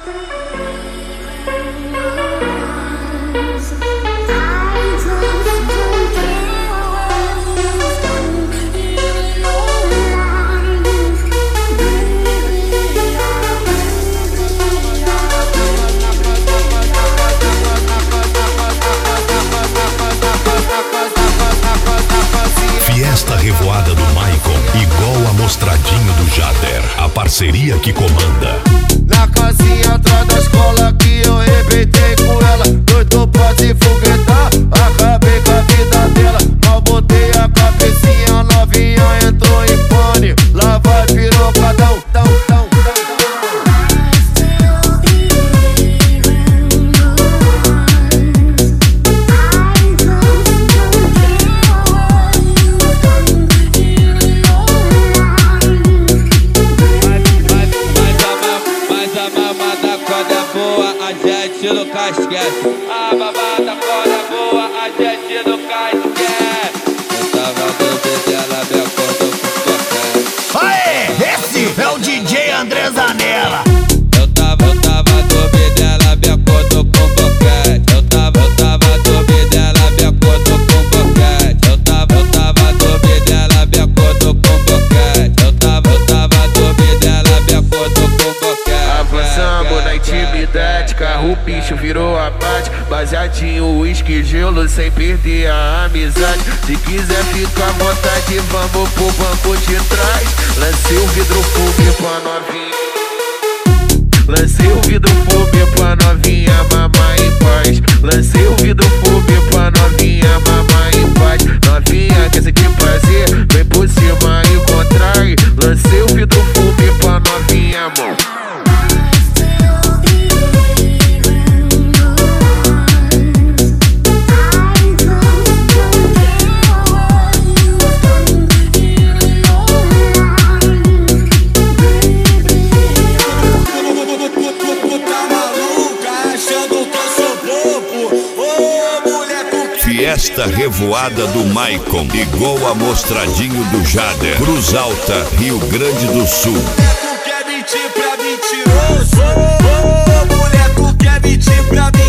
Fiesta Revoada do Maicon, igual a Mostradinho do Jader, a parceria que comanda. Na casinha atrás da escola que eu arrebentei com ela, doido pra se foguetar, acabei com a vida dela. Mal botei a cabecinha, novinha entrou em pane, lá vai pirocadão, tão, tão. No casquete, a babada quando é boa, a gente no casquete. Eu tava doido dela, me acordou com qualquer. Aê, esse é o DJ André Zanella. Eu tava doido dela, me acordou com boquete. Eu tava doido dela, me acordou com boquete. Eu tava doido dela, me acordou com boquete. Eu tava doido dela, me acordou com boquete. Avançamos na intimidade, carro bicho virou abate, baseadinho, uísque, gelo, sem perder a amizade. Se quiser ficar à vontade, vamos pro banco de trás. Lancei o vidro fumê pra novinha, lancei o vidro fumê pra novinha, mamar em paz. Lancei o vidro fumê pra novinha, mamar em paz. Novinha quer sentir prazer, vem por cima e contrai. Lancei o vidro fumê pra novinha, amor. Fiesta Revoada do Maicon, igual a Mostradinho do Jader, Cruz Alta, Rio Grande do Sul. Moleque quer mentir pra mentiroso, moleque quer mentir pra mentiroso.